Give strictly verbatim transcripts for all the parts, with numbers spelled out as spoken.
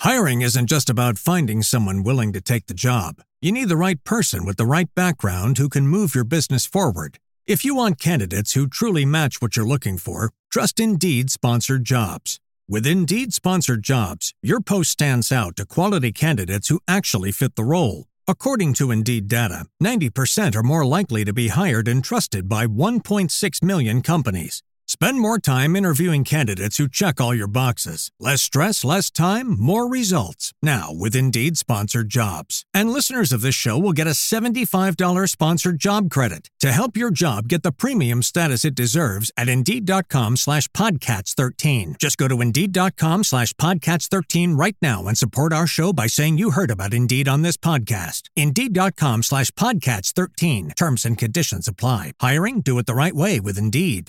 Hiring isn't just about finding someone willing to take the job. You need the right person with the right background who can move your business forward. If you want candidates who truly match what you're looking for, trust Indeed Sponsored Jobs. With Indeed Sponsored Jobs, your post stands out to quality candidates who actually fit the role. According to Indeed data, ninety percent are more likely to be hired and trusted by one point six million companies. Spend more time interviewing candidates who check all your boxes. Less stress, less time, more results. Now with Indeed Sponsored Jobs. And listeners of this show will get a seventy-five dollars sponsored job credit to help your job get the premium status it deserves at Indeed.com slash Podcats13. Just go to Indeed.com slash Podcats13 right now and support our show by saying you heard about Indeed on this podcast. Indeed.com slash Podcats13. Terms and conditions apply. Hiring? Do it the right way with Indeed.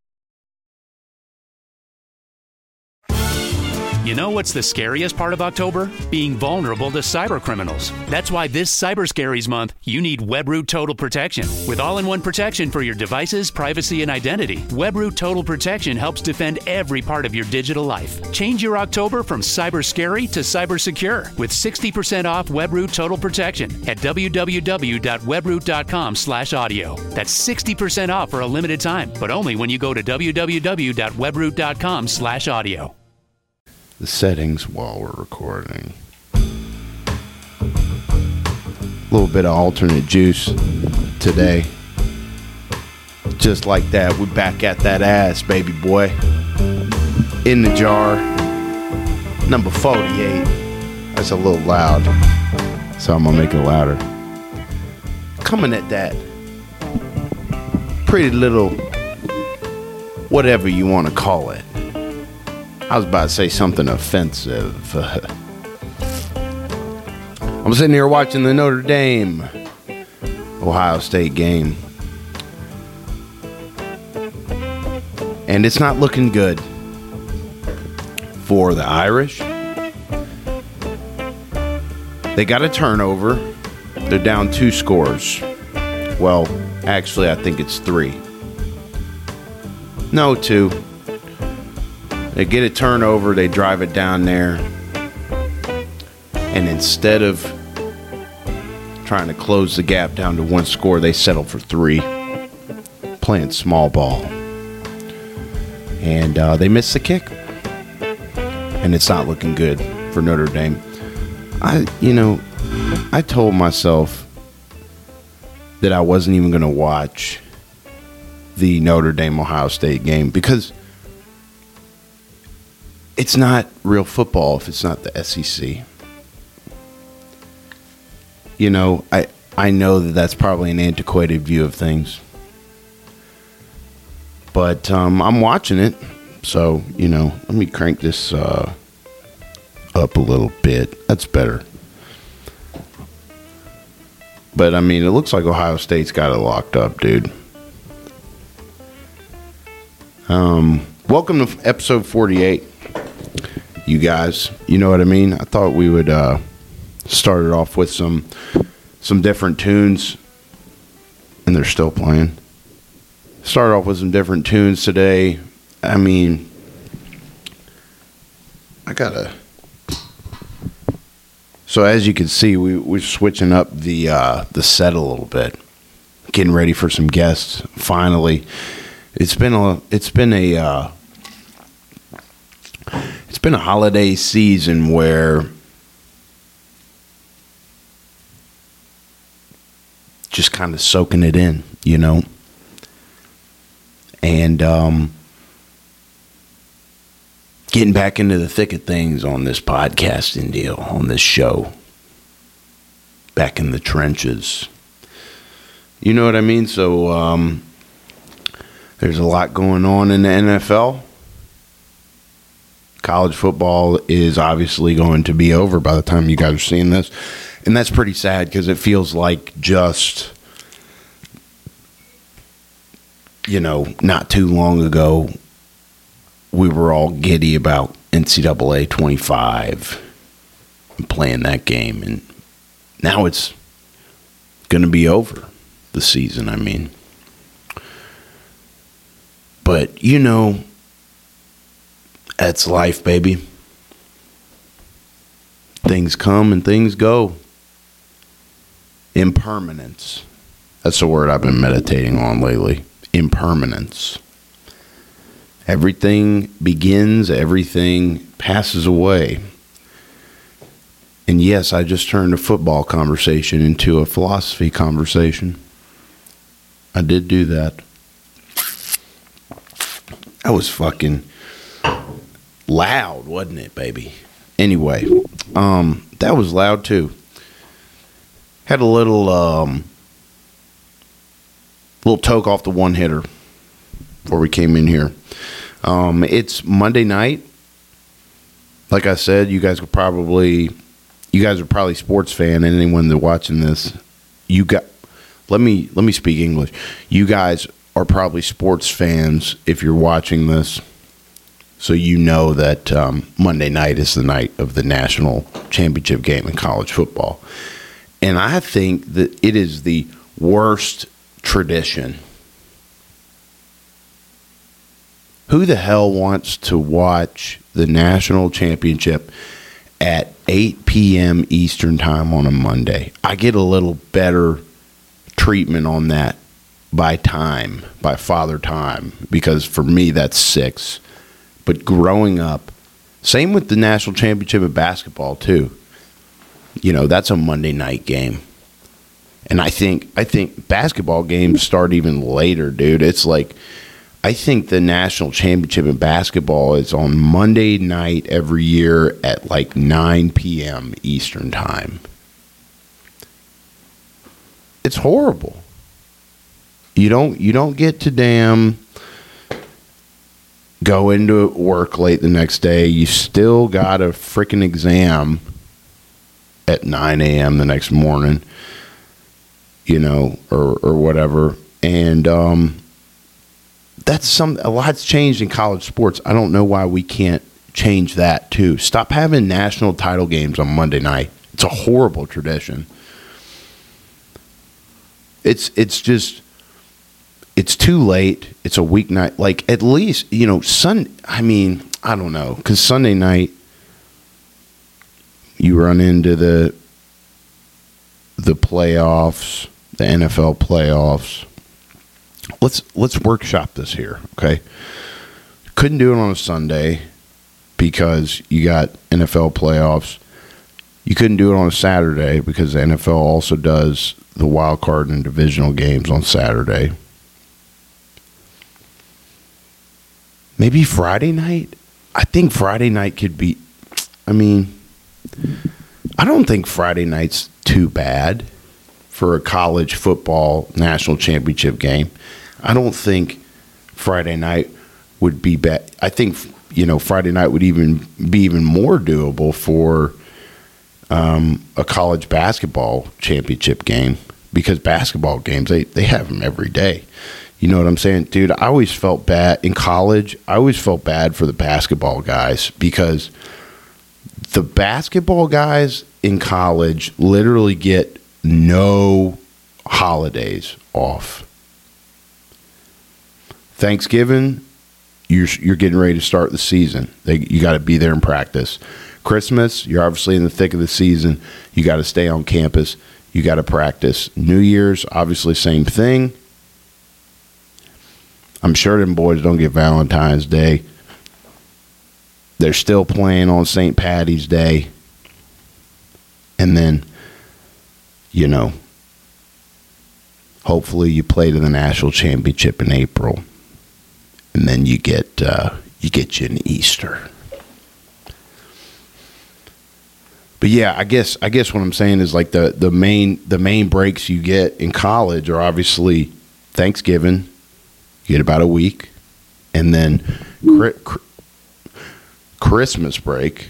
You know what's the scariest part of October? Being vulnerable to cyber criminals. That's why this Cyber Scaries month, you need Webroot Total Protection. With all-in-one protection for your devices, privacy, and identity, Webroot Total Protection helps defend every part of your digital life. Change your October from cyber scary to cyber secure with sixty percent off Webroot Total Protection at www.webroot.com slash audio. That's sixty percent off for a limited time, but only when you go to www.webroot.com slash audio. The settings while we're recording. A little bit of alternate juice today. Just like that, we're back at that ass, baby boy. In the jar. Number forty-eight. That's a little loud, so I'm gonna make it louder. Coming at that pretty little, whatever you want to call it. I was about to say something offensive. I'm sitting here watching the Notre Dame Ohio State game, and it's not looking good for the Irish. They got a turnover. They're down two scores. Well, actually, I think it's three. No, two. They get a turnover, they drive it down there, and instead of trying to close the gap down to one score, they settle for three, playing small ball. And uh, they miss the kick, and it's not looking good for Notre Dame. I, you know, I told myself that I wasn't even going to watch the Notre Dame-Ohio State game because it's not real football if it's not the S E C. You know, I I know that that's probably an antiquated view of things. But um, I'm watching it. So, you know, let me crank this uh, up a little bit. That's better. But, I mean, it looks like Ohio State's got it locked up, dude. Um, welcome to episode forty-eight. You guys, you know what I mean? I thought we would uh, start it off with some some different tunes, and they're still playing. Start off with some different tunes today. I mean, I gotta. So as you can see, we we're switching up the uh, the set a little bit, getting ready for some guests. Finally, it's been a it's been a. Uh, It's been a holiday season where just kind of soaking it in, you know, and um, getting back into the thick of things on this podcasting deal, on this show, back in the trenches. You know what I mean? So um, there's a lot going on in the N F L. College football is obviously going to be over by the time you guys are seeing this. And that's pretty sad because it feels like just, you know, not too long ago, we were all giddy about N C double A twenty-five and playing that game. And now it's going to be over, the season, I mean. But, you know, that's life, baby. Things come and things go. Impermanence. That's the word I've been meditating on lately. Impermanence. Everything begins, everything passes away. And yes, I just turned a football conversation into a philosophy conversation. I did do that. That was fucking loud, wasn't it, baby? Anyway, um, that was loud too. Had a little, um, little toke off the one hitter before we came in here. Um, it's Monday night. Like I said, you guys could probably, you guys are probably sports fan. And anyone that's watching this, you got. Let me let me speak English. You guys are probably sports fans if you're watching this, so you know that um, Monday night is the night of the national championship game in college football. And I think that it is the worst tradition. Who the hell wants to watch the national championship at eight p.m. Eastern time on a Monday? I get a little better treatment on that by time, by father time, because for me that's six. But growing up, same with the national championship of basketball too. You know, that's a Monday night game. And I think I think basketball games start even later, dude. It's like, I think the national championship in basketball is on Monday night every year at like nine p.m. Eastern time. It's horrible. You don't you don't get to damn go into work late the next day. You still got a freaking exam at nine a.m. the next morning, you know, or or whatever. And um, that's some a lot's changed in college sports. I don't know why we can't change that too. Stop having national title games on Monday night. It's a horrible tradition. It's it's just it's too late. It's a weeknight. Like, at least, you know, Sun. I mean, I don't know, because Sunday night you run into the the playoffs, the N F L playoffs. Let's let's workshop this here, okay? Couldn't do it on a Sunday because you got N F L playoffs. You couldn't do it on a Saturday because the N F L also does the wild card and divisional games on Saturday. Maybe Friday night? I think Friday night could be, I mean, I don't think Friday night's too bad for a college football national championship game. I don't think Friday night would be bad. I think, you know, Friday night would even be even more doable for um, a college basketball championship game, because basketball games, they, they have them every day. You know what I'm saying? Dude, I always felt bad in college. I always felt bad for the basketball guys, because the basketball guys in college literally get no holidays off. Thanksgiving, you're you're getting ready to start the season. They, you got to be there in practice. Christmas, you're obviously in the thick of the season. You got to stay on campus. You got to practice. New Year's, obviously same thing. I'm sure them boys don't get Valentine's Day. They're still playing on Saint Patty's Day. And then, you know, hopefully you play to the national championship in April. And then you get uh, you get you an Easter. But yeah, I guess I guess what I'm saying is, like, the, the main the main breaks you get in college are obviously Thanksgiving. You get about a week, and then cri- cri- Christmas break.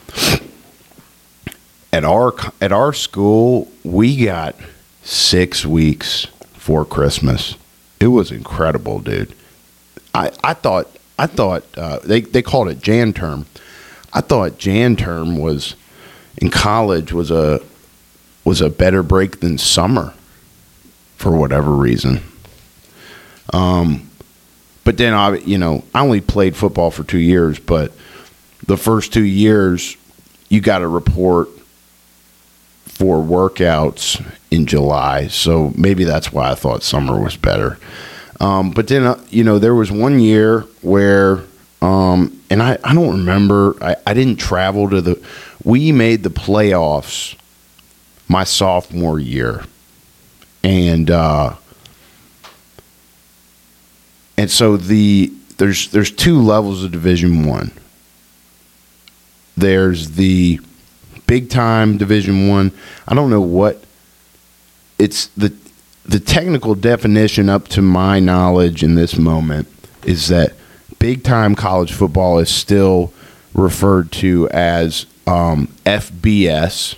At our at our school, we got six weeks for Christmas. It was incredible, dude. I, I thought I thought uh, they they called it Jan term. I thought Jan term was in college was a was a better break than summer for whatever reason. Um, but then I you know I only played football for two years, but the first two years you got to report for workouts in July, so maybe that's why I thought summer was better. Um, but then, uh, you know, there was one year where, um, and I, I don't remember, I, I didn't travel to the, we made the playoffs my sophomore year. And, uh, and so the, there's, there's two levels of Division One. There's the big time Division One. I don't know what it's the, The technical definition, up to my knowledge in this moment, is that big-time college football is still referred to as um, F B S.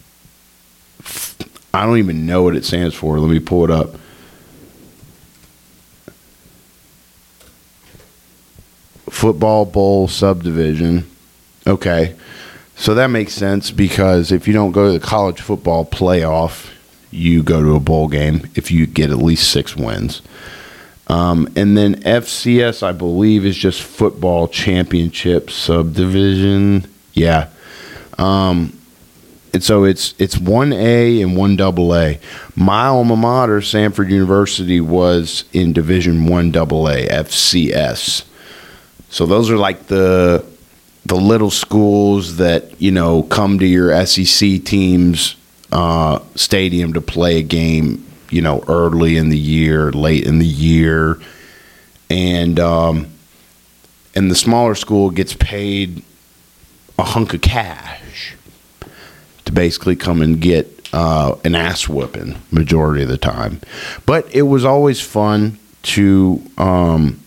I don't even know what it stands for. Let me pull it up. Football Bowl Subdivision. Okay. So that makes sense, because if you don't go to the college football playoff, you go to a bowl game if you get at least six wins. Um, and then F C S, I believe, is just football championship subdivision. Yeah. Um, and so it's it's one A and one double A. My alma mater, Samford University, was in Division one double A, F C S. So those are like the the little schools that, you know, come to your S E C teams Uh, stadium to play a game, you know, early in the year, late in the year, and um, and the smaller school gets paid a hunk of cash to basically come and get uh, an ass whooping majority of the time. But it was always fun to um,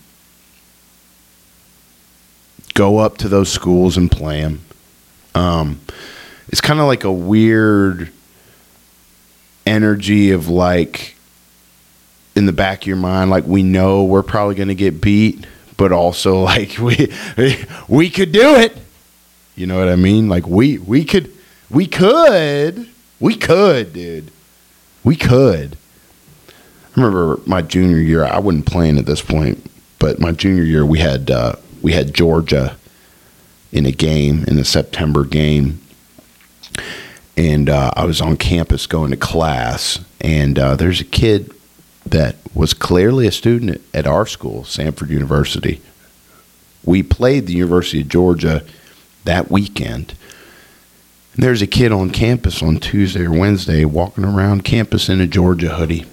go up to those schools and play them. Um, it's kind of like a weird energy of, like, in the back of your mind, like, we know we're probably going to get beat, but also, like, we we could do it. You know what I mean? Like, we we could we could we could, dude. We could. I remember my junior year. I wasn't playing at this point, but my junior year, we had uh, we had Georgia in a game, in a September game. And uh, I was on campus going to class, and uh, there's a kid that was clearly a student at our school, Samford University. We played the University of Georgia that weekend. And there's a kid on campus on Tuesday or Wednesday walking around campus in a Georgia hoodie.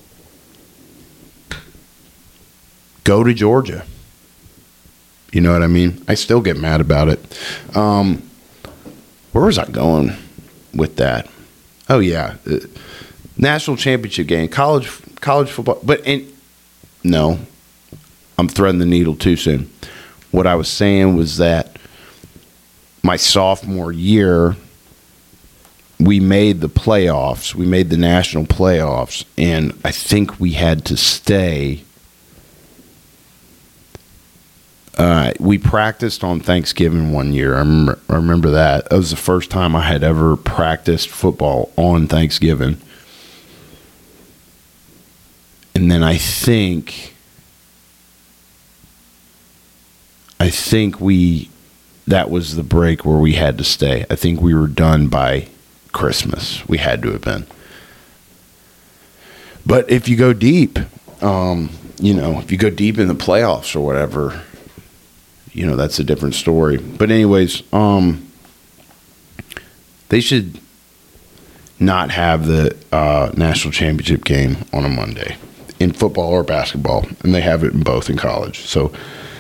Go to Georgia. You know what I mean? I still get mad about it. Um, where was I going with that? Oh yeah, uh, national championship game, college college football. But in, no, I'm threading the needle too soon. What I was saying was that my sophomore year, we made the playoffs. We made the national playoffs, and I think we had to stay. Uh, we practiced on Thanksgiving one year. I remember, I remember that. That was the first time I had ever practiced football on Thanksgiving. And then I think, I think we, that was the break where we had to stay. I think we were done by Christmas. We had to have been. But if you go deep, um, you know, if you go deep in the playoffs or whatever, you know, that's a different story. But anyways, um, they should not have the uh, national championship game on a Monday in football or basketball, and they have it in both in college. So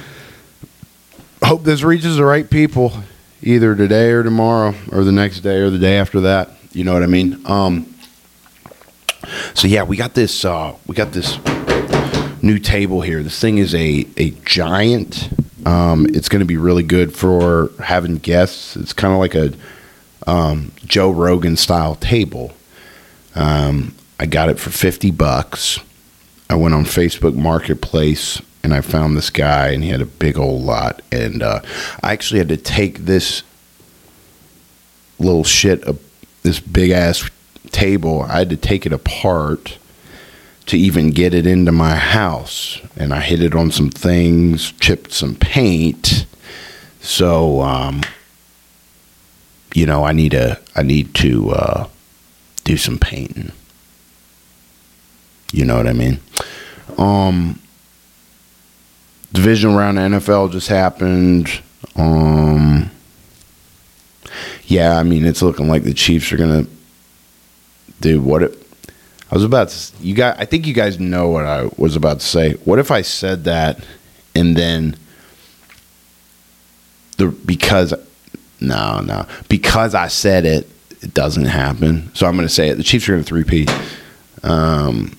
hope this reaches the right people either today or tomorrow or the next day or the day after that. You know what I mean? Um, so yeah, we got this. Uh, we got this new table here. This thing is a a giant. Um, it's going to be really good for having guests. It's kind of like a um, Joe Rogan style table. Um, I got it for fifty bucks. I went on Facebook Marketplace and I found this guy, and he had a big old lot. And uh, I actually had to take this little shit, uh, this big ass table. I had to take it apart to even get it into my house, and I hit it on some things, chipped some paint. So, um, you know, I need a, I need to uh, do some painting. You know what I mean? Um, divisional round of N F L just happened. Um, yeah, I mean, it's looking like the Chiefs are gonna do what it. I was about to. You got. I think you guys know what I was about to say. What if I said that, and then the because no no because I said it, it doesn't happen. So I'm going to say it. The Chiefs are going to three-peat. Um,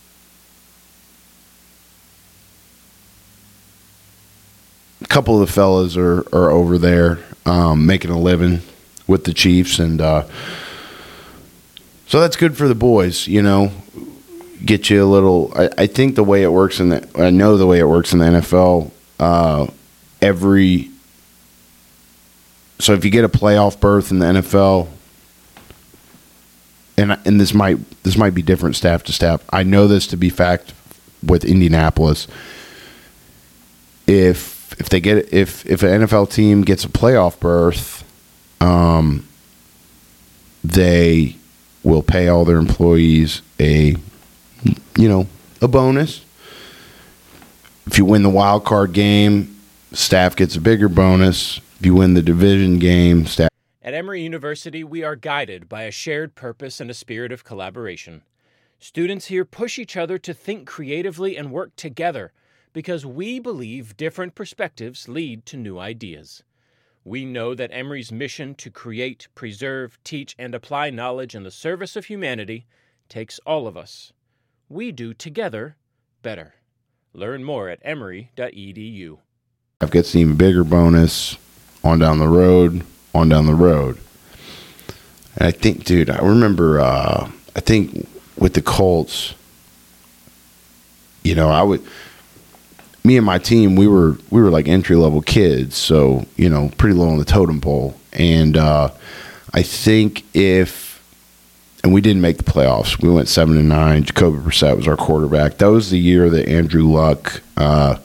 a couple of the fellas are are over there um, making a living with the Chiefs, and uh, so that's good for the boys. You know, get you a little. I, I think the way it works in the. I know the way it works in the N F L. Uh, every so if you get a playoff berth in the N F L. And and this might this might be different staff to staff. I know this to be fact with Indianapolis. If if they get if if an N F L team gets a playoff berth, um, they will pay all their employees a you know a bonus. If you win the wild card game, staff gets a bigger bonus. If you win the division game, staff. At Emory University, we are guided by a shared purpose and a spirit of collaboration. Students here push each other to think creatively and work together because we believe different perspectives lead to new ideas. We know that Emory's mission to create, preserve, teach, and apply knowledge in the service of humanity takes all of us. We do together better. Learn more at emory dot e d u. I've got an even bigger bonus on down the road. on down the road. And I think, dude, I remember, uh, I think with the Colts, you know, I would, me and my team, we were, we were like entry-level kids, so, you know, pretty low on the totem pole. And uh, I think if, and we didn't make the playoffs. We went seven and nine. Jacoby Brissett was our quarterback. That was the year that Andrew Luck uh,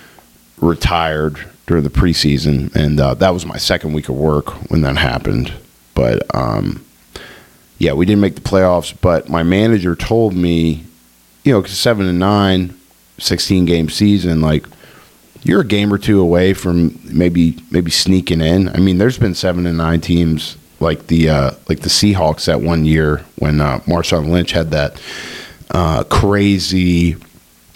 retired during the preseason, and uh, that was my second week of work when that happened. But, um, yeah, we didn't make the playoffs, but my manager told me, you know, because seven and nine, sixteen-game season, like, you're a game or two away from maybe maybe sneaking in. I mean, there's been seven and nine teams like the uh, like the Seahawks that one year when uh, Marshawn Lynch had that uh, crazy –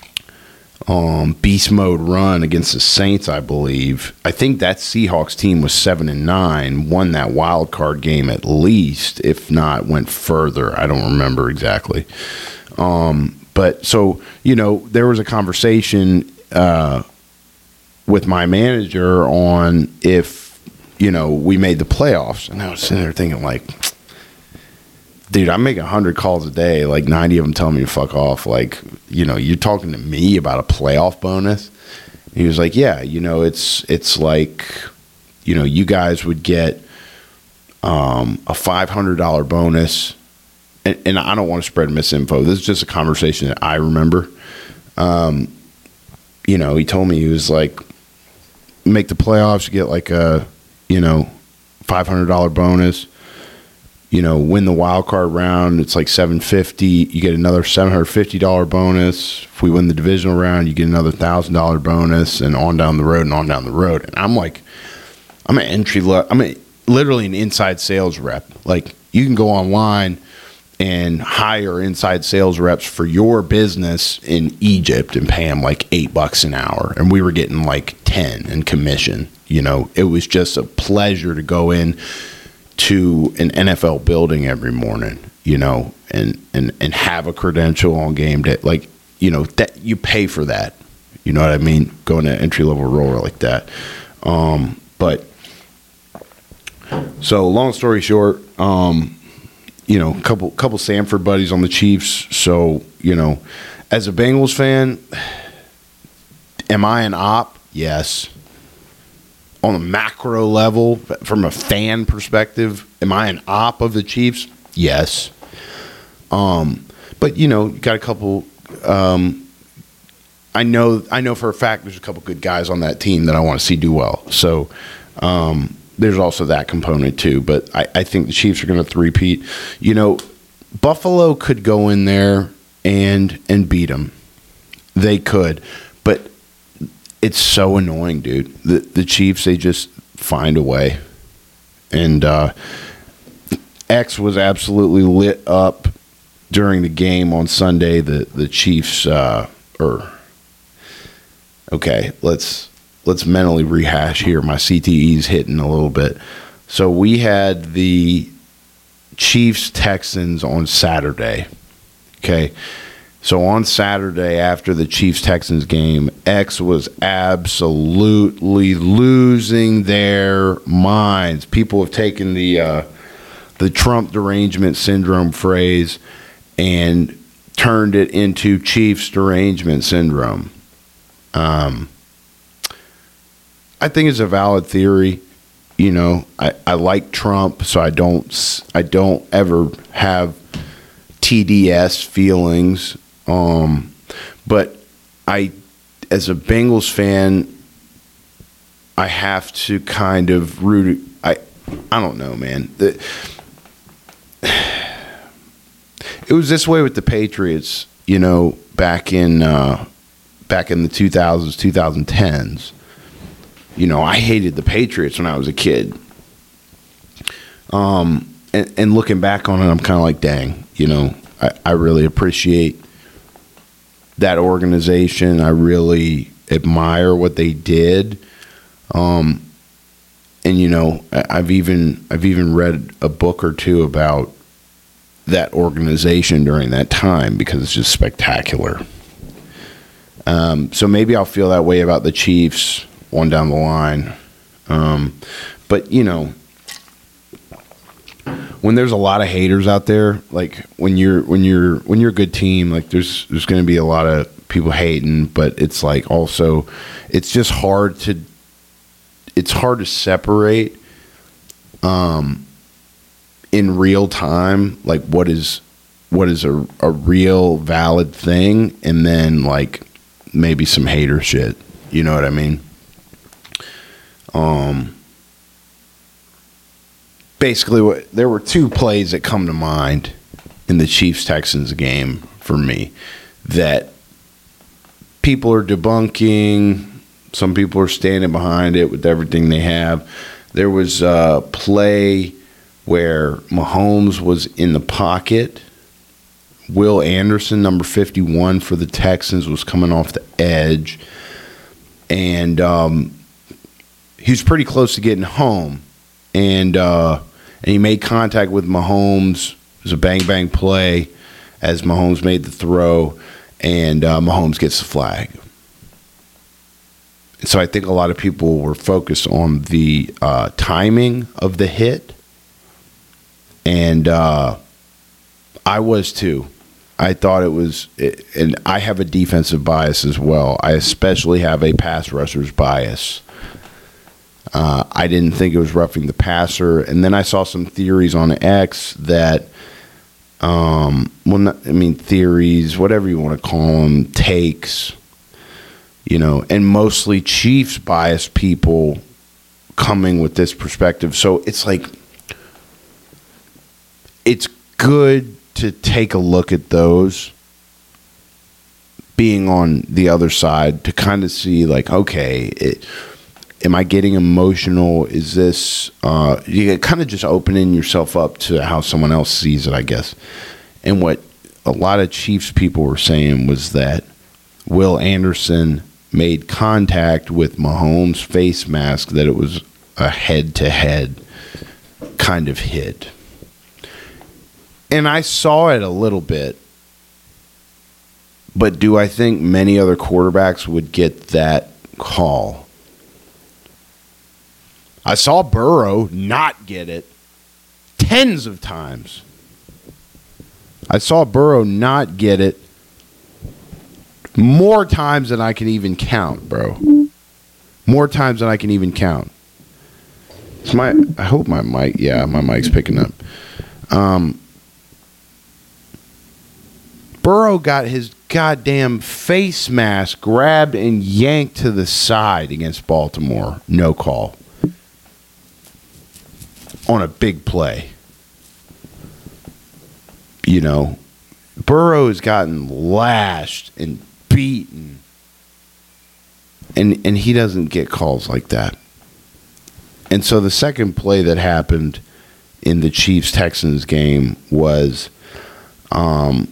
Um, beast mode run against the Saints, I believe. I think that Seahawks team was seven and nine, won that wild card game at least, if not went further. I don't remember exactly. Um, but so you know, there was a conversation uh, with my manager on if you know we made the playoffs, and I was sitting there thinking like, dude, I make one hundred calls a day, like ninety of them tell me to fuck off. Like, you know, you're talking to me about a playoff bonus? And he was like, yeah, you know, it's it's like, you know, you guys would get um, a five hundred dollars bonus. And, and I don't want to spread misinfo. This is just a conversation that I remember. Um, you know, he told me, he was like, make the playoffs, you get like a, you know, five hundred dollars bonus. You know, win the wild card round, it's like seven hundred fifty dollars. You get another seven hundred fifty dollars bonus. If we win the divisional round, you get another one thousand dollars bonus, and on down the road and on down the road. And I'm like, I'm an entry level, I'm a, literally an inside sales rep. Like, you can go online and hire inside sales reps for your business in Egypt and pay them like eight bucks an hour. And we were getting like ten in commission. You know, it was just a pleasure to go in to an N F L building every morning, you know, and, and, and have a credential on game day. Like, you know, that you pay for that. You know what I mean? Going to an entry-level role like that. Um, but, so long story short, um, you know, a couple, couple Sanford buddies on the Chiefs. So, you know, as a Bengals fan, am I an op? Yes. On a macro level, from a fan perspective, am I an op of the Chiefs? Yes. Um, but you know, you got a couple. Um, I know, I know for a fact, there's a couple good guys on that team that I want to see do well. So um, there's also that component too. But I, I think the Chiefs are going to three-peat. You know, Buffalo could go in there and and beat them. They could, but it's so annoying, dude. The the Chiefs, they just find a way. And uh, X was absolutely lit up during the game on Sunday. The the Chiefs, uh, or okay, let's let's mentally rehash here. My C T E's hitting a little bit. So we had the Chiefs Texans on Saturday. Okay. So on Saturday, after the Chiefs-Texans game, X was absolutely losing their minds. People have taken the uh, the Trump derangement syndrome phrase and turned it into Chiefs derangement syndrome. Um, I think it's a valid theory. You know, I, I like Trump, so I don't I don't ever have T D S feelings. Um, but I, as a Bengals fan, I have to kind of root. I, I don't know, man. The, it was this way with the Patriots, you know, back in uh, back in the two thousands, twenty tens. You know, I hated the Patriots when I was a kid. Um, and, and looking back on it, I'm kind of like, dang, you know, I, I really appreciate that organization. I really admire what they did. Um, and you know, I've even I've even read a book or two about that organization during that time because it's just spectacular. Um, so maybe I'll feel that way about the Chiefs on down the line. Um, but you know, when there's a lot of haters out there, like when you're when you're when you're a good team, like there's there's going to be a lot of people hating, but it's like also it's just hard to it's hard to separate um in real time like what is what is a, a real valid thing and then like maybe some hater shit. You know what I mean? Um Basically, what, there were two plays that come to mind in the Chiefs-Texans game for me that people are debunking. Some people are standing behind it with everything they have. There was a play where Mahomes was in the pocket. Will Anderson, number fifty-one for the Texans, was coming off the edge. And um, he was pretty close to getting home. And uh, and he made contact with Mahomes. It was a bang-bang play as Mahomes made the throw, and uh, Mahomes gets the flag. And so I think a lot of people were focused on the uh, timing of the hit, and uh, I was too. I thought it was, and I have a defensive bias as well. I especially have a pass rusher's bias. Uh, I didn't think it was roughing the passer. And then I saw some theories on X that, um, well, not, I mean, theories, whatever you want to call them, takes, you know, and mostly Chiefs biased people coming with this perspective. So it's like, it's good to take a look at those being on the other side to kind of see like, okay, it, am I getting emotional? Is this, uh, you kind of just opening yourself up to how someone else sees it, I guess. And what a lot of Chiefs people were saying was that Will Anderson made contact with Mahomes' face mask, that it was a head-to-head kind of hit. And I saw it a little bit, but do I think many other quarterbacks would get that call? I saw Burrow not get it tens of times. I saw Burrow not get it more times than I can even count, bro. More times than I can even count. It's my. I hope my mic. Yeah, my mic's picking up. Um, Burrow got his goddamn face mask grabbed and yanked to the side against Baltimore. No call. On a big play. You know, Burrow has gotten lashed and beaten, and and he doesn't get calls like that. And so the second play that happened in the Chiefs-Texans game was, um,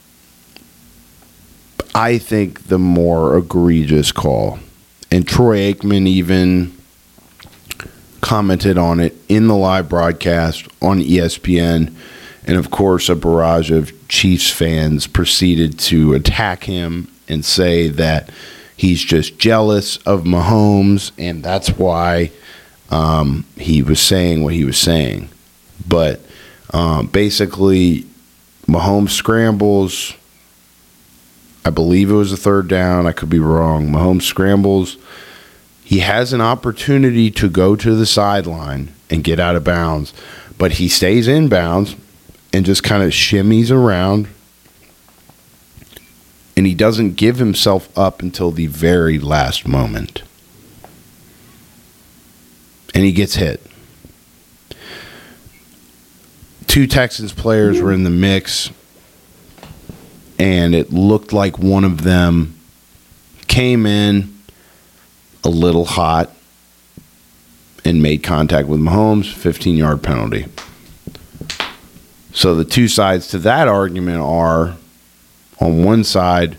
I think, the more egregious call. And Troy Aikman even commented on it in the live broadcast on E S P N. And, of course, a barrage of Chiefs fans proceeded to attack him and say that he's just jealous of Mahomes, and that's why um, he was saying what he was saying. But um, basically, Mahomes scrambles. I believe it was a third down. I could be wrong. Mahomes scrambles. He has an opportunity to go to the sideline and get out of bounds, but he stays in bounds and just kind of shimmies around, and he doesn't give himself up until the very last moment. And he gets hit. Two Texans players were in the mix, and it looked like one of them came in a little hot and made contact with Mahomes, fifteen-yard penalty. So the two sides to that argument are, on one side,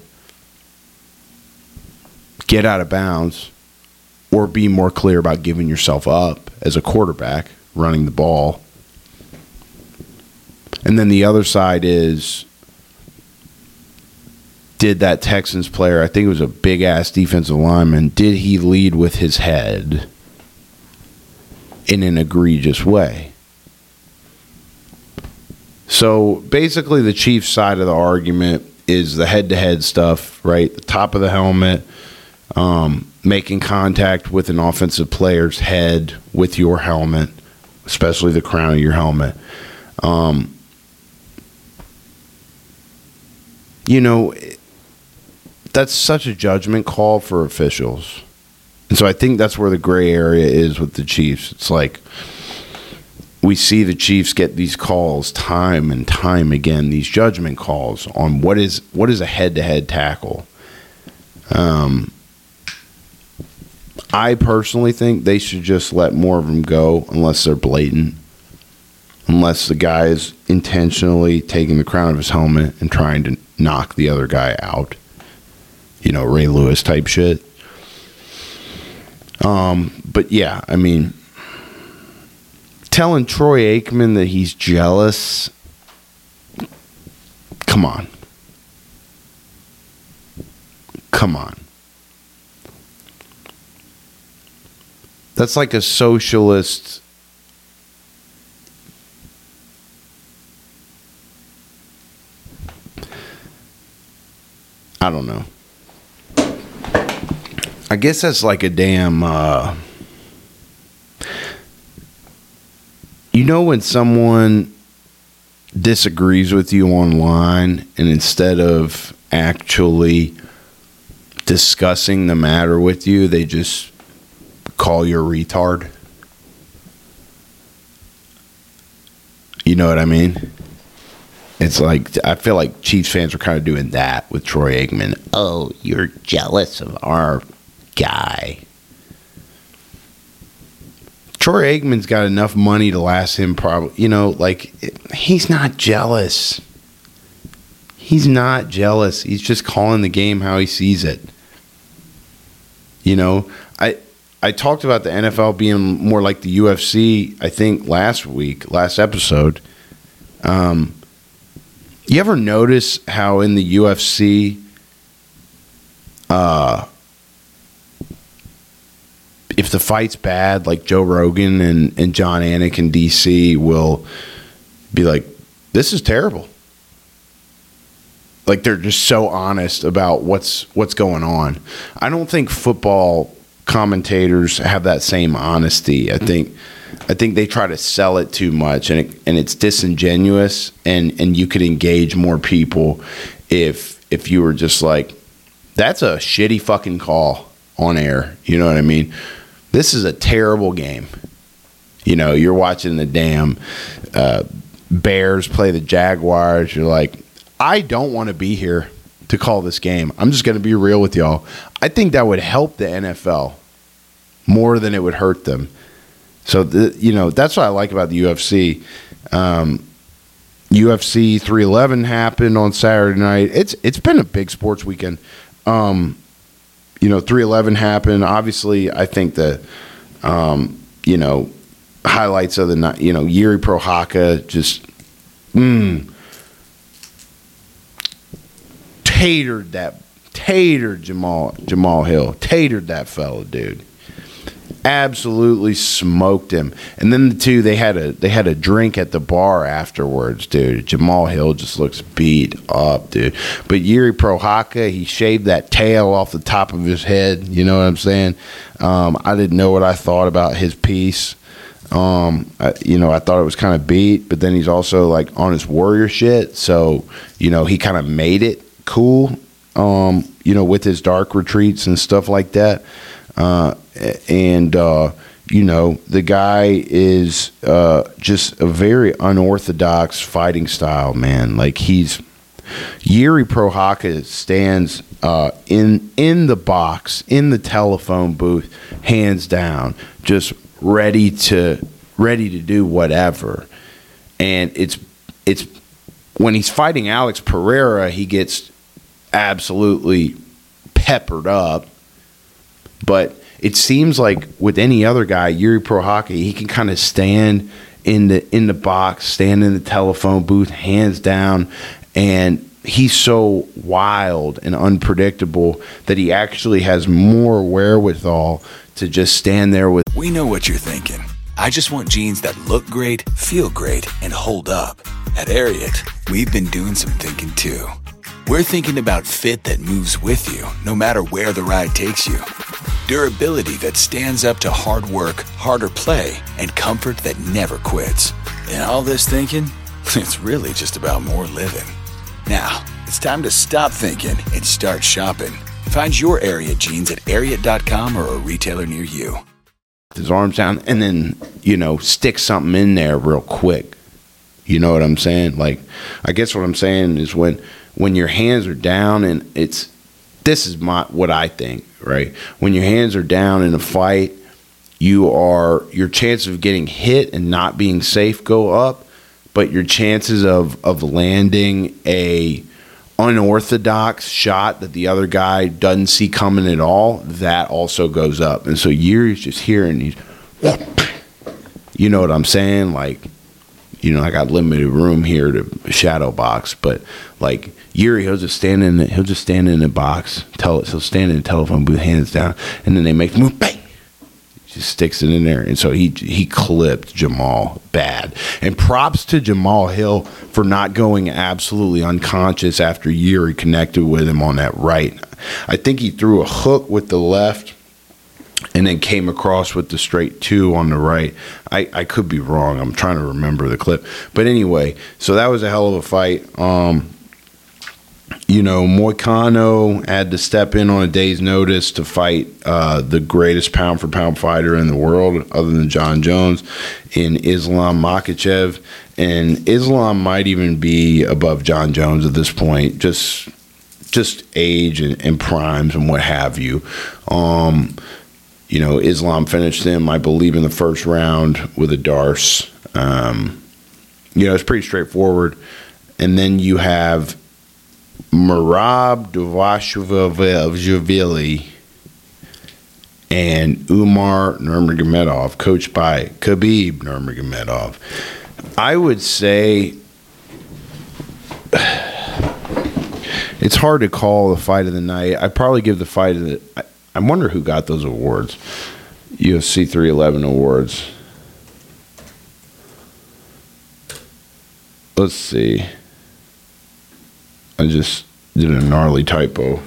get out of bounds or be more clear about giving yourself up as a quarterback running the ball. And then the other side is, did that Texans player, I think it was a big-ass defensive lineman, did he lead with his head in an egregious way? So basically the Chiefs side of the argument is the head-to-head stuff, right? The top of the helmet, um, making contact with an offensive player's head with your helmet, especially the crown of your helmet. Um, you know, that's such a judgment call for officials. And so I think that's where the gray area is with the Chiefs. It's like we see the Chiefs get these calls time and time again, these judgment calls on what is what is a head-to-head tackle. Um, I personally think they should just let more of them go unless they're blatant, unless the guy is intentionally taking the crown of his helmet and trying to knock the other guy out. You know, Ray Lewis type shit. Um, but yeah, I mean, telling Troy Aikman that he's jealous, come on. Come on. That's like a socialist. I don't know. I guess that's like a damn, uh, you know, when someone disagrees with you online and instead of actually discussing the matter with you, they just call you a retard. You know what I mean? It's like, I feel like Chiefs fans are kind of doing that with Troy Aikman. Oh, you're jealous of our guy. Troy Aikman's got enough money to last him probably, you know, like, he's not jealous. He's not jealous. He's just calling the game how he sees it. You know, I I talked about the N F L being more like the U F C, I think, last week, last episode. Um, you ever notice how in the U F C, uh, if the fight's bad, like Joe Rogan and, and John Anik in D C will be like, this is terrible. Like, they're just so honest about what's what's going on. I don't think football commentators have that same honesty. I think I think they try to sell it too much, and it, and it's disingenuous, and, and you could engage more people if if you were just like, that's a shitty fucking call on air. You know what I mean? This is a terrible game. You know, you're watching the damn uh, Bears play the Jaguars, you're like, I don't want to be here to call this game. I'm just going to be real with y'all. I think that would help the N F L more than it would hurt them. So, the, you know, that's what I like about the U F C. Um, U F C three eleven happened on Saturday night. It's It's been a big sports weekend. Um, you know, three eleven happened. Obviously, I think the, um, you know, highlights of the night, you know, Jiri Prochazka just, mm, tatered that, tatered Jamal, Jamal Hill, tatered that fella, dude. Absolutely smoked him. And then the two, they had a they had a drink at the bar afterwards, dude. Jamal Hill just looks beat up, dude. But Jiri Prochazka, he shaved that tail off the top of his head. You know what I'm saying? Um, I didn't know what I thought about his piece. Um, I, you know, I thought it was kind of beat, but then he's also like on his warrior shit. So, you know, he kind of made it cool, um, you know, with his dark retreats and stuff like that. Uh, and, uh, you know, the guy is uh, just a very unorthodox fighting style, man. Like, he's Jiri Prochazka stands uh, in in the box, in the telephone booth, hands down, just ready to ready to do whatever. And it's it's when he's fighting Alex Pereira, he gets absolutely peppered up. But it seems like with any other guy, Jiri Prochazka, he can kind of stand in the in the box, stand in the telephone booth, hands down, and he's so wild and unpredictable that he actually has more wherewithal to just stand there with. We know what you're thinking. I just want jeans that look great, feel great, and hold up. At Ariat, we've been doing some thinking too. We're thinking about fit that moves with you, no matter where the ride takes you. Durability that stands up to hard work, harder play, and comfort that never quits. And all this thinking, it's really just about more living. Now, it's time to stop thinking and start shopping. Find your Ariat jeans at ariat dot com or a retailer near you. His arms down and then, you know, stick something in there real quick. You know what I'm saying? Like, I guess what I'm saying is when when your hands are down and it's, this is my what I think, right? When your hands are down in a fight, you are, your chances of getting hit and not being safe go up, but your chances of of landing a unorthodox shot that the other guy doesn't see coming at all, that also goes up. And so Jiri's just here and he's, you know what I'm saying? Like, you know, I got limited room here to shadow box, but like Jiri, he'll just stand in the, he'll just stand in the box, tell it, he'll stand in the telephone booth, hands down, and then they make the move, bang, just sticks it in there. And so he he clipped Jamal bad. And props to Jamal Hill for not going absolutely unconscious after Jiri connected with him on that right. I think he threw a hook with the left and then came across with the straight two on the right. I, I could be wrong. I'm trying to remember the clip. But anyway, so that was a hell of a fight. Um, you know, Moicano had to step in on a day's notice to fight uh, the greatest pound-for-pound fighter in the world, other than John Jones, in Islam Makhachev. And Islam might even be above John Jones at this point, just just age and, and primes and what have you. Um You know, Islam finished him, I believe, in the first round with a Darce. Um, you know, it's pretty straightforward. And then you have Merab Dvalishvili and Umar Nurmagomedov, coached by Khabib Nurmagomedov. I would say it's hard to call the fight of the night. I'd probably give the fight of the... I, I wonder who got those awards. U F C three eleven awards. Let's see. I just did a gnarly typo.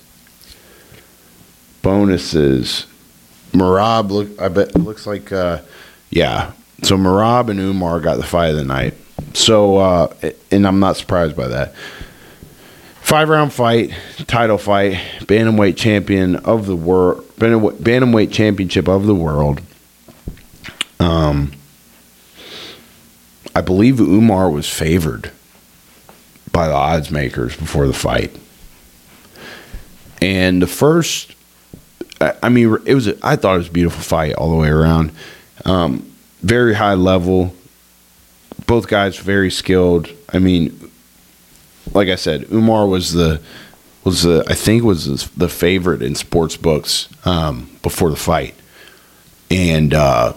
Bonuses. Merab, look, I bet it looks like, uh, yeah. So Merab and Umar got the fight of the night. So, uh, and I'm not surprised by that. Five-round fight, title fight, bantamweight champion of the world, bantamweight championship of the world. Um, I believe Umar was favored by the odds makers before the fight. And the first, I mean, it was. A, I thought it was a beautiful fight all the way around. Um, very high level. Both guys very skilled. I mean, like I said, Umar was the was the I think was the favorite in sports books um, before the fight, and uh,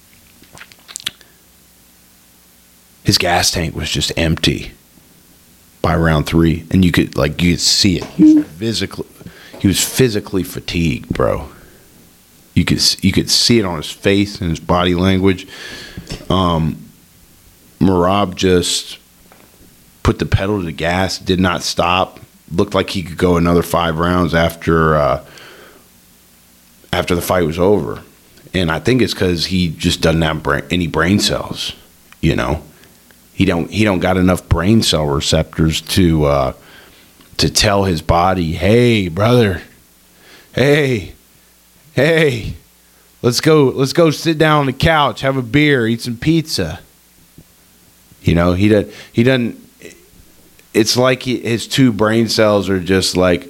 his gas tank was just empty by round three, and you could like you could see it. He was physically he was physically fatigued, bro. You could you could see it on his face and his body language. Um, Merab just put the pedal to the gas, did not stop. Looked like he could go another five rounds after uh, after the fight was over, and I think it's because he just doesn't have brain, any brain cells. You know, he don't he don't got enough brain cell receptors to uh, to tell his body, "Hey, brother, hey, hey, let's go let's go sit down on the couch, have a beer, eat some pizza." You know, he does. He doesn't. It's like he, his two brain cells are just like,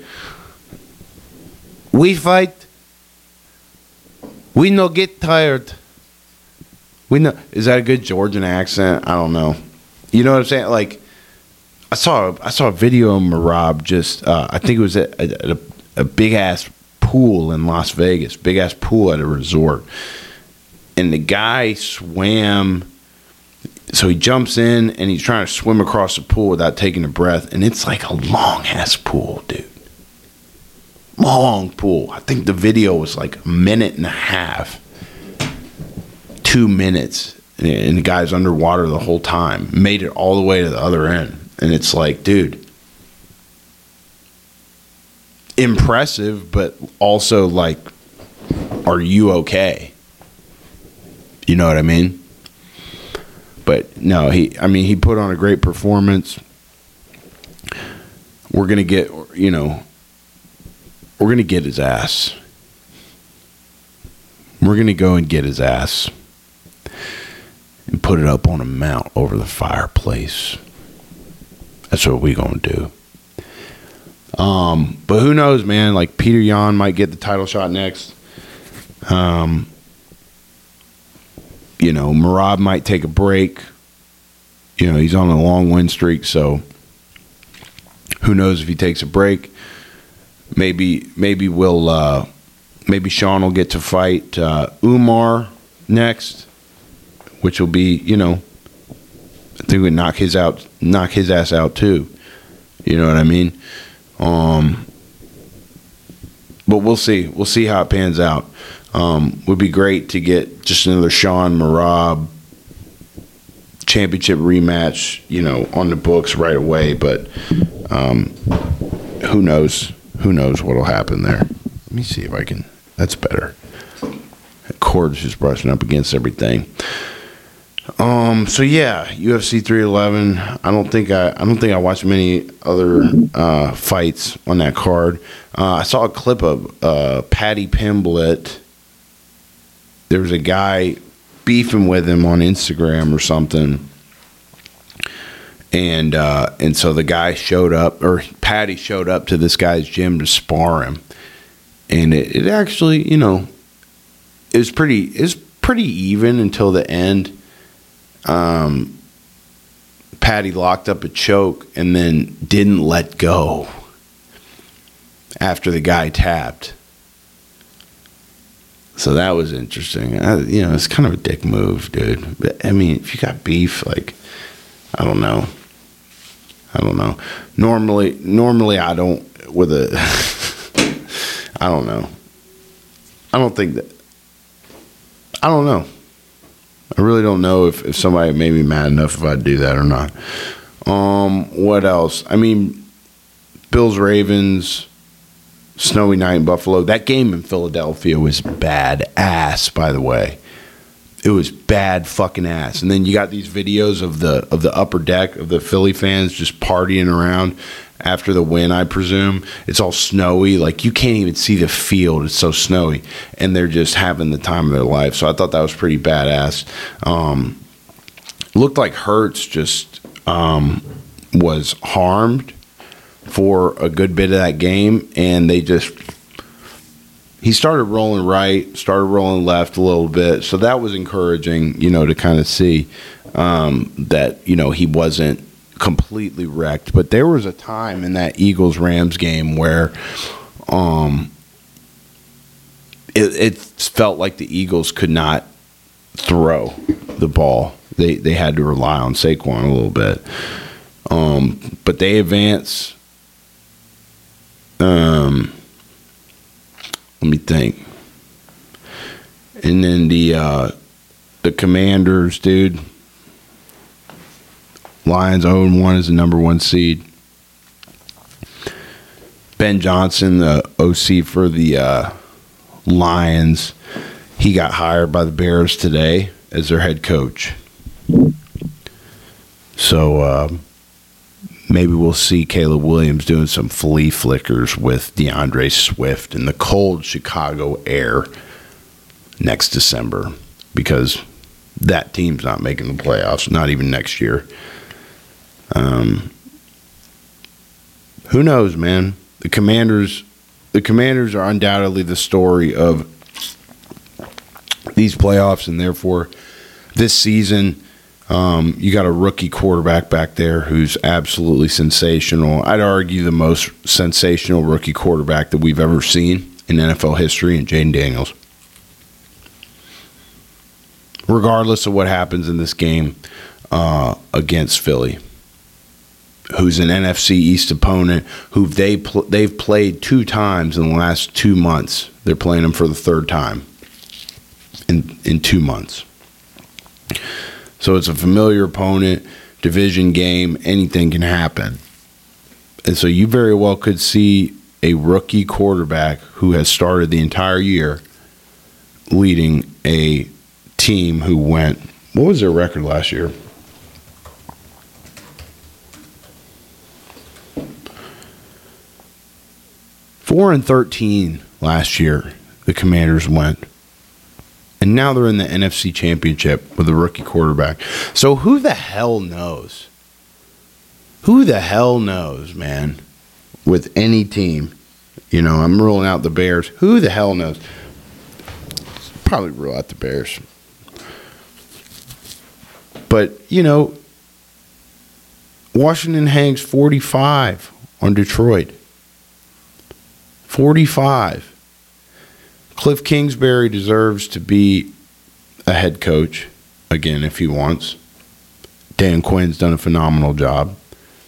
we fight. We no get tired. We know. Is that a good Georgian accent? I don't know. You know what I'm saying? Like, I saw I saw a video of Merab just. Uh, I think it was at, at a, a big ass pool in Las Vegas, big ass pool at a resort, and the guy swam. So he jumps in and he's trying to swim across the pool without taking a breath. And it's like a long ass pool, dude. Long pool. I think the video was like a minute and a half. Two minutes. And the guy's underwater the whole time. Made it all the way to the other end. And it's like, dude. Impressive, but also like, are you okay? You know what I mean? But no, he. I mean, he put on a great performance. We're gonna get, you know, we're gonna get his ass. We're gonna go and get his ass and put it up on a mount over the fireplace. That's what we gonna do. Um, but who knows, man? Like Peter Yan might get the title shot next. Um. You know, Merab might take a break. You know, he's on a long win streak, so who knows if he takes a break. Maybe maybe we'll uh, maybe Sean will get to fight uh, Umar next, which will be, you know, I think we knock his out knock his ass out too. You know what I mean? Um but we'll see. We'll see how it pans out. Um, would be great to get just another Sean Merab championship rematch, you know, on the books right away. But um, who knows? Who knows what'll happen there? Let me see if I can. That's better. That cord's just brushing up against everything. Um. So yeah, U F C three eleven. I don't think I. I don't think I watched many other uh, fights on that card. Uh, I saw a clip of uh, Paddy Pimblett. There was a guy beefing with him on Instagram or something, and uh, and so the guy showed up, or Paddy showed up to this guy's gym to spar him, and it, it actually, you know, it was pretty, it was pretty even until the end. Um, Paddy locked up a choke and then didn't let go after the guy tapped. So that was interesting. I, you know, it's kind of a dick move, dude. But, I mean, if you got beef, like, I don't know. I don't know. Normally, normally I don't, with a, I don't know. I don't think that, I don't know. I really don't know if, if somebody made me mad enough if I'd do that or not. Um, what else? I mean, Bills, Ravens, snowy night in Buffalo. That game in Philadelphia was bad ass, by the way. It was bad fucking ass. And then you got these videos of the of the upper deck of the Philly fans just partying around after the win, I presume. It's all snowy. Like, you can't even see the field. It's so snowy. And they're just having the time of their life. So I thought that was pretty badass. Um, looked like Hurts just um, was harmed for a good bit of that game, and they just he started rolling right, started rolling left a little bit, so that was encouraging, you know, to kind of see um, that, you know, he wasn't completely wrecked. But there was a time in that Eagles-Rams game where um, it, it felt like the Eagles could not throw the ball. They they had to rely on Saquon a little bit. Um, but they advance. Um, let me think. And then the uh, the Commanders, dude. Lions oh and one is the number one seed. Ben Johnson, the O C for the uh, Lions, he got hired by the Bears today as their head coach. So uh, maybe we'll see Caleb Williams doing some flea flickers with DeAndre Swift in the cold Chicago air next December, because that team's not making the playoffs, not even next year. Um, who knows, man? The Commanders, the Commanders are undoubtedly the story of these playoffs, and therefore this season, um, you got a rookie quarterback back there who's absolutely sensational. I'd argue the most sensational rookie quarterback that we've ever seen in N F L history, in Jayden Daniels. Regardless of what happens in this game uh, against Philly, who's an N F C East opponent, who they pl- they've played two times in the last two months. They're playing them for the third time in in two months. So it's a familiar opponent, division game, anything can happen. And so you very well could see a rookie quarterback who has started the entire year leading a team who went, what was their record last year? Four and thirteen last year, the Commanders went. And now they're in the N F C Championship with a rookie quarterback. So who the hell knows? Who the hell knows, man? With any team. You know, I'm ruling out the Bears. Who the hell knows? Probably rule out the Bears. But, you know, Washington hangs forty-five on Detroit. forty-five. Cliff Kingsbury deserves to be a head coach again if he wants. Dan Quinn's done a phenomenal job.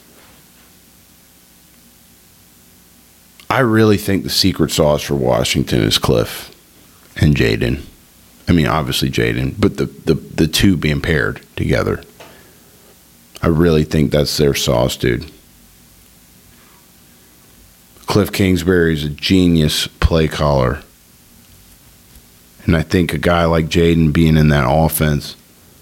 I really think the secret sauce for Washington is Cliff and Jayden. I mean, obviously Jayden, but the, the, the two being paired together. I really think that's their sauce, dude. Cliff Kingsbury is a genius play caller. And I think a guy like Jayden being in that offense,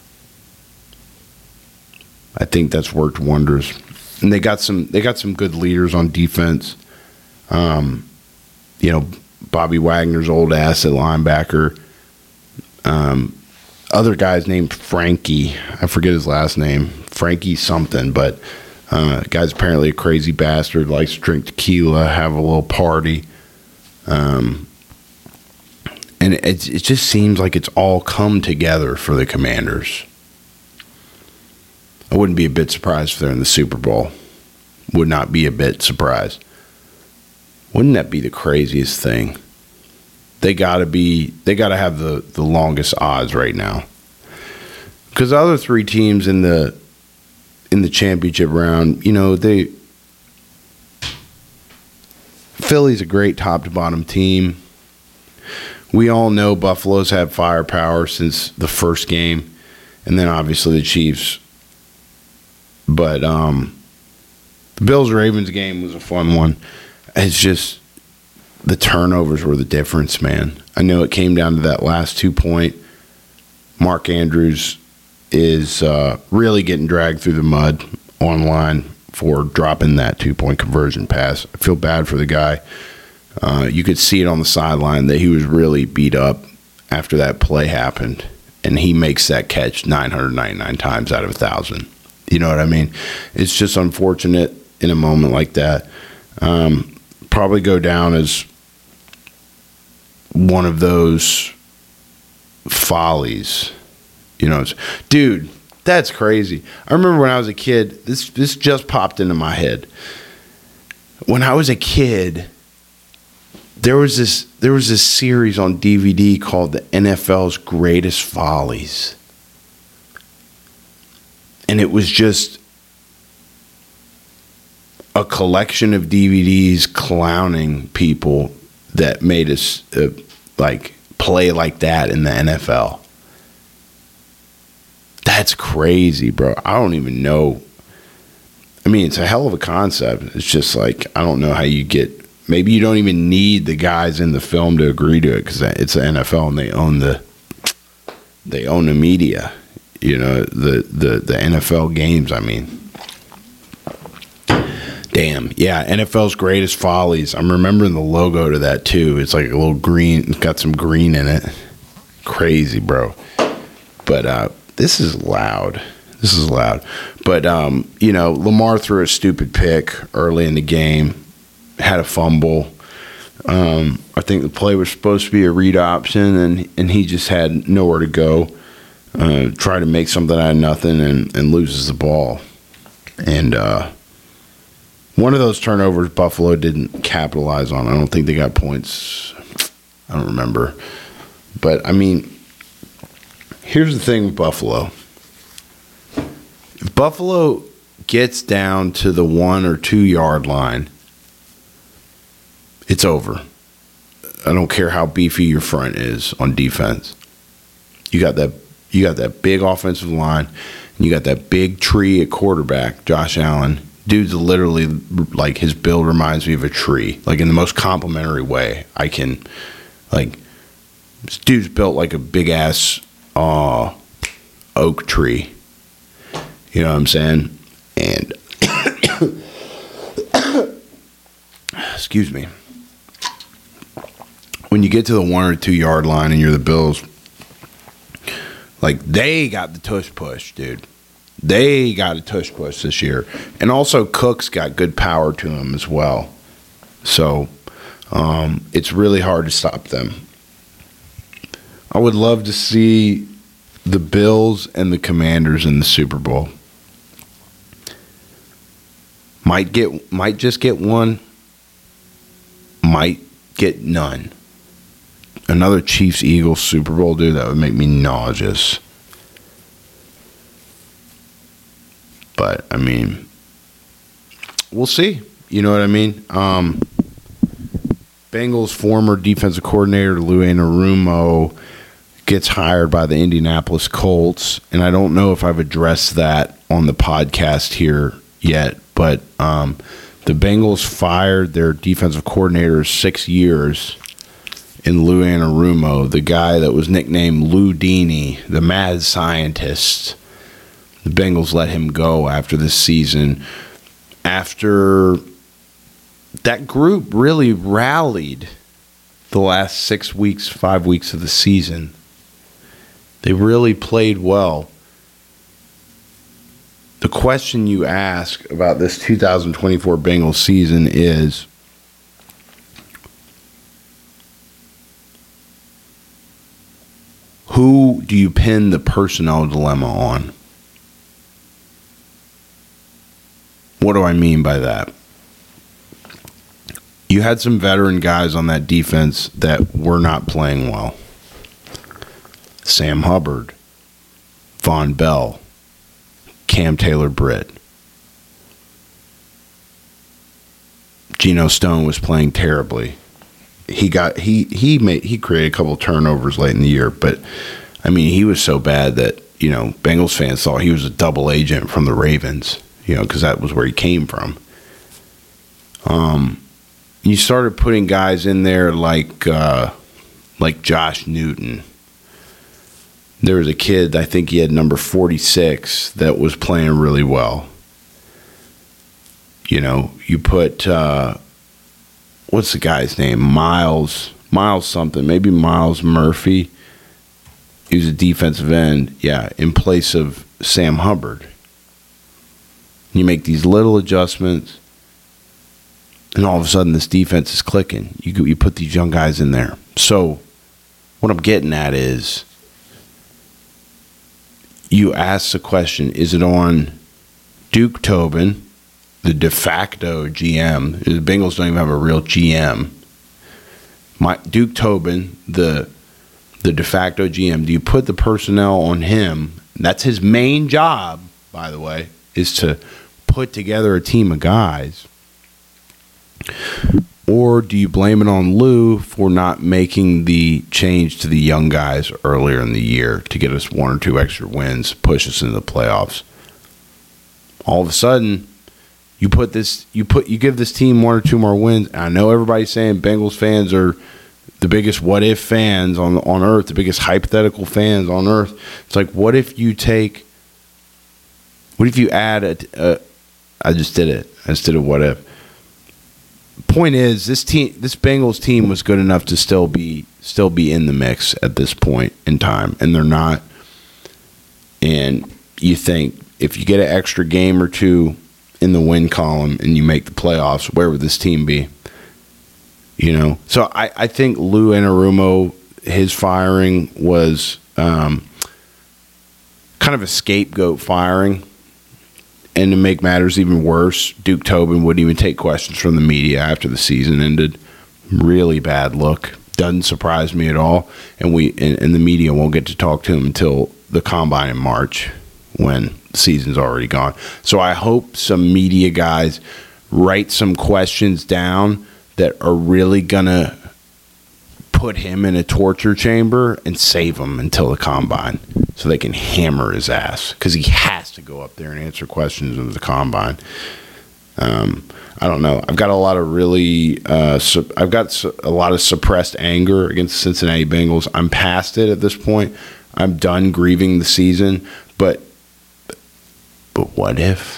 I think that's worked wonders. And they got some they got some good leaders on defense. Um, you know, Bobby Wagner's old ass at linebacker. Um, other guy's named Frankie. I forget his last name. Frankie something, but uh, guy's apparently a crazy bastard, likes to drink tequila, have a little party. Um And it, it just seems like it's all come together for the Commanders. I wouldn't be a bit surprised if they're in the Super Bowl. Would not be a bit surprised. Wouldn't that be the craziest thing? They gotta be. They gotta have the, the longest odds right now. Because the other three teams in the in the championship round, you know, they Philly's a great top to bottom team. We all know Buffalo's had firepower since the first game, and then obviously the Chiefs. But um, the Bills-Ravens game was a fun one. It's just the turnovers were the difference, man. I know it came down to that last two-point. Mark Andrews is uh, really getting dragged through the mud online for dropping that two-point conversion pass. I feel bad for the guy. Uh, you could see it on the sideline that he was really beat up after that play happened. and he makes that catch nine hundred ninety-nine times out of a thousand. You know what I mean? It's just unfortunate in a moment like that. Um, probably go down as one of those follies. You know, it's, dude, that's crazy. I remember when I was a kid, this this just popped into my head. When I was a kid, there was this there was this series on D V D called the N F L's Greatest Follies. And it was just a collection of D V Ds clowning people that made us uh, like play like that in the N F L. That's crazy, bro. I don't even know. I mean, it's a hell of a concept. It's just like, I don't know how you get, maybe you don't even need the guys in the film to agree to it because it's the N F L and they own the, they own the media, you know, the, the, the N F L games, I mean. Damn. Yeah, N F L's Greatest Follies. I'm remembering the logo to that, too. It's like a little green. It's got some green in it. Crazy, bro. But uh, this is loud. This is loud. But, um, you know, Lamar threw a stupid pick early in the game, had a fumble. Um, I think the play was supposed to be a read option, and, and he just had nowhere to go. Uh, tried to make something out of nothing and, and loses the ball. And, uh, one of those turnovers Buffalo didn't capitalize on. I don't think they got points. I don't remember. But, I mean, here's the thing with Buffalo. If Buffalo gets down to the one or two yard line, it's over. I don't care how beefy your front is on defense. You got that you got that big offensive line, and you got that big tree at quarterback, Josh Allen. Dude's literally, like, his build reminds me of a tree, like, in the most complimentary way. I can, like, this dude's built like a big-ass uh, oak tree. You know what I'm saying? And, excuse me. When you get to the one or two yard line and you're the Bills, like, they got the tush push, dude. They got a tush push this year. And also Cook's got good power to him as well. So um, it's really hard to stop them. I would love to see the Bills and the Commanders in the Super Bowl. Might get might just get one. Might get none. Another Chiefs-Eagles Super Bowl, dude, that would make me nauseous. But, I mean, we'll see. You know what I mean? Um, Bengals former defensive coordinator Lou Anarumo gets hired by the Indianapolis Colts. And I don't know if I've addressed that on the podcast here yet. But um, the Bengals fired their defensive coordinator six years in Lou Anarumo, the guy that was nicknamed Lou Dini, the mad scientist. The Bengals let him go after this season. After that group really rallied the last six weeks, five weeks of the season. They really played well. The question you ask about this two thousand twenty-four Bengals season is, who do you pin the personnel dilemma on? What do I mean by that? You had some veteran guys on that defense that were not playing well. Sam Hubbard, Von Bell, Cam Taylor-Britt. Geno Stone was playing terribly. He got he he made he created a couple of turnovers late in the year, but I mean he was so bad that, you know, Bengals fans thought he was a double agent from the Ravens. You know, because that was where he came from. Um, you started putting guys in there like uh, like Josh Newton. There was a kid, I think he had number forty-six, that was playing really well. You know, you put, uh, what's the guy's name? Miles, Miles something, maybe Miles Murphy. He was a defensive end, yeah, in place of Sam Hubbard. You make these little adjustments, and all of a sudden this defense is clicking. You you put these young guys in there. So what I'm getting at is you ask the question, is it on Duke Tobin, the de facto G M? The Bengals don't even have a real G M. My, Duke Tobin, the the de facto G M, do you put the personnel on him? That's his main job, by the way, is to put together a team of guys. Or do you blame it on Lou for not making the change to the young guys earlier in the year to get us one or two extra wins, push us into the playoffs? All of a sudden, you put this, you put, you give this team one or two more wins. And I know everybody's saying Bengals fans are the biggest what if fans on on earth, the biggest hypothetical fans on earth. It's like, what if you take, what if you add a, a I just did it. I just did a what if. Point is, this team, this Bengals team was good enough to still be still be in the mix at this point in time, and they're not. And you think if you get an extra game or two in the win column and you make the playoffs, where would this team be? You know, so I, I think Lou Anarumo, his firing was um, kind of a scapegoat firing. And to make matters even worse, Duke Tobin wouldn't even take questions from the media after the season ended. Really bad look. Doesn't surprise me at all. And we and, and the media won't get to talk to him until the Combine in March when the season's already gone. So I hope some media guys write some questions down that are really going to put him in a torture chamber and save him until the Combine so they can hammer his ass, because he has to go up there and answer questions of the Combine. Um, I don't know. I've got a lot of really uh, su- I've got su- a lot of suppressed anger against the Cincinnati Bengals. I'm past it at this point. I'm done grieving the season, but but what if?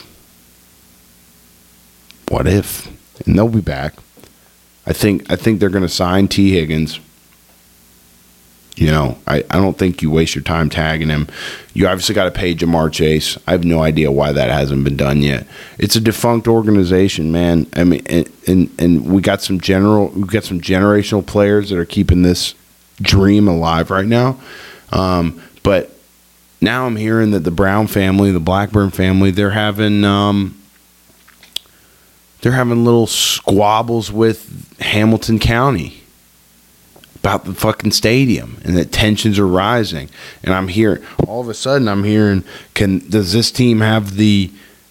What if? And they'll be back. I think I think they're going to sign T. Higgins. You know, I, I don't think you waste your time tagging him. You obviously got to pay Jamar Chase. I have no idea why that hasn't been done yet. It's a defunct organization, man. I mean, and and, and we got some general, we got some generational players that are keeping this dream alive right now. Um, but now I'm hearing that the Brown family, the Blackburn family, they're having um, they're having little squabbles with Hamilton County about the fucking stadium, and that tensions are rising. And I'm hearing, all of a sudden I'm hearing, can does this team have the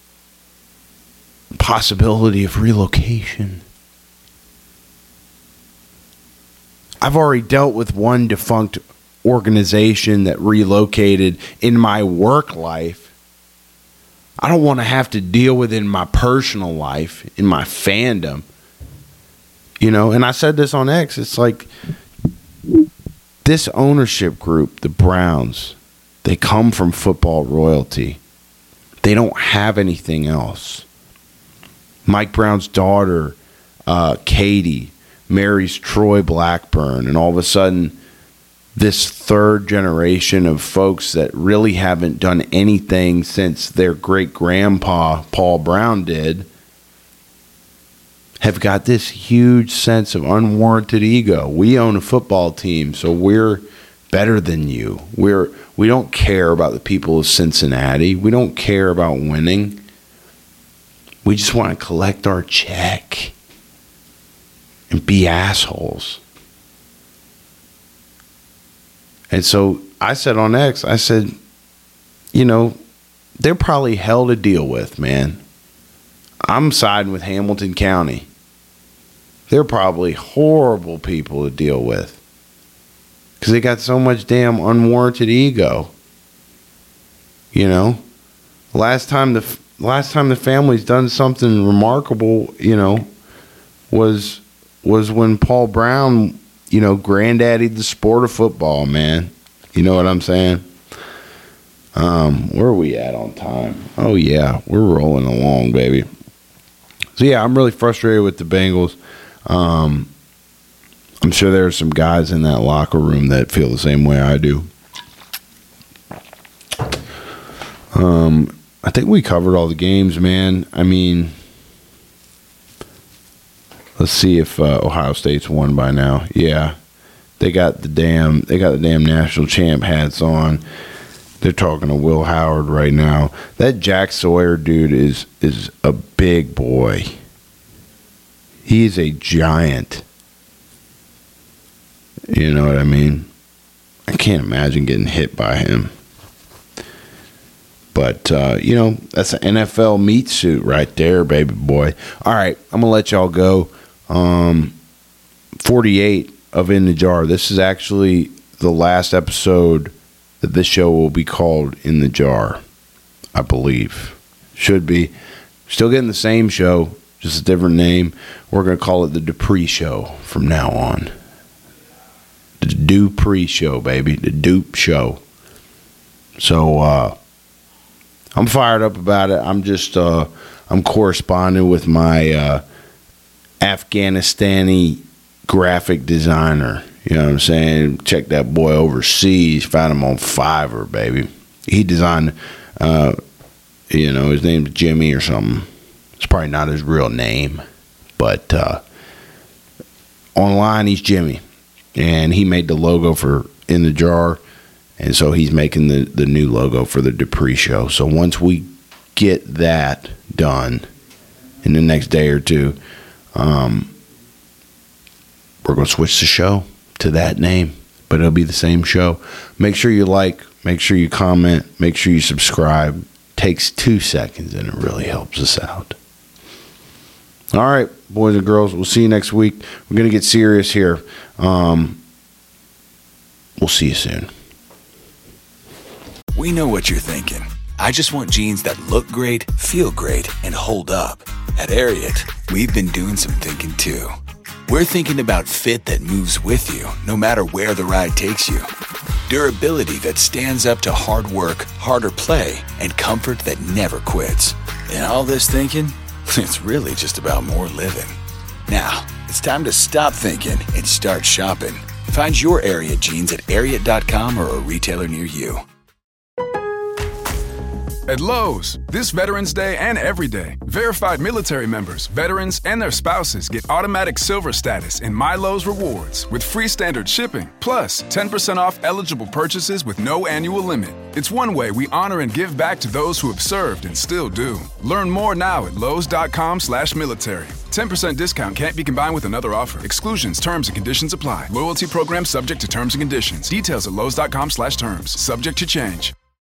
possibility of relocation? I've already dealt with one defunct organization that relocated in my work life. I don't want to have to deal with it in my personal life, in my fandom. You know, and I said this on X, it's like, this ownership group, the Browns, they come from football royalty. They don't have anything else. Mike Brown's daughter, uh, Katie, marries Troy Blackburn, and all of a sudden, this third generation of folks that really haven't done anything since their great-grandpa, Paul Brown, did, have got this huge sense of unwarranted ego. We own a football team, so we're better than you. We're we don't care about the people of Cincinnati. We don't care about winning. We just want to collect our check and be assholes. And so I said on X, I said, you know, they're probably hell to deal with, man. I'm siding with Hamilton County. They're probably horrible people to deal with because they got so much damn unwarranted ego. You know, last time the last time the family's done something remarkable, you know, was was when Paul Brown, you know, granddaddied the sport of football, man. You know what I'm saying? Um, where are we at on time? Oh yeah, we're rolling along, baby. So, yeah, I'm really frustrated with the Bengals. Um, I'm sure there are some guys in that locker room that feel the same way I do. Um, I think we covered all the games, man. I mean, let's see if uh, Ohio State's won by now. Yeah, they got the damn they got the damn national champ hats on. They're talking to Will Howard right now. That Jack Sawyer dude is is a big boy. He is a giant. You know what I mean? I can't imagine getting hit by him. But, uh, you know, that's an N F L meat suit right there, baby boy. All right, I'm going to let y'all go. Um, forty-eight of In the Jar. This is actually the last episode that this show will be called In the Jar, I believe. Should be. Still getting the same show, just a different name. We're going to call it the Dupree Show from now on. The Dupree Show, baby. The Dupe Show. So, uh, I'm fired up about it. I'm just, uh, I'm corresponding with my uh, Afghanistani graphic designer. You know what I'm saying? Check that boy overseas. Found him on Fiverr, baby. He designed, uh, you know, his name's Jimmy or something. It's probably not his real name, but uh, online he's Jimmy. And he made the logo for In the Jar, and so he's making the, the new logo for the Dupree Show. So once we get that done in the next day or two, um, we're going to switch the show to that name, but it'll be the same show. Make sure you like, make sure you comment, make sure you subscribe. Takes two seconds, and it really helps us out. All right, boys and girls, we'll see you next week. We're going to get serious here. Um, we'll see you soon. We know what you're thinking. I just want jeans that look great, feel great, and hold up. At Ariat, we've been doing some thinking too. We're thinking about fit that moves with you, no matter where the ride takes you. Durability that stands up to hard work, harder play, and comfort that never quits. And all this thinking, it's really just about more living. Now, it's time to stop thinking and start shopping. Find your Ariat jeans at ariat dot com or a retailer near you. At Lowe's, this Veterans Day and every day, verified military members, veterans, and their spouses get automatic silver status in My Lowe's Rewards with free standard shipping, plus ten percent off eligible purchases with no annual limit. It's one way we honor and give back to those who have served and still do. Learn more now at lowes dot com slash military. ten percent discount can't be combined with another offer. Exclusions, terms, and conditions apply. Loyalty program subject to terms and conditions. Details at lowes dot com slash terms. Subject to change.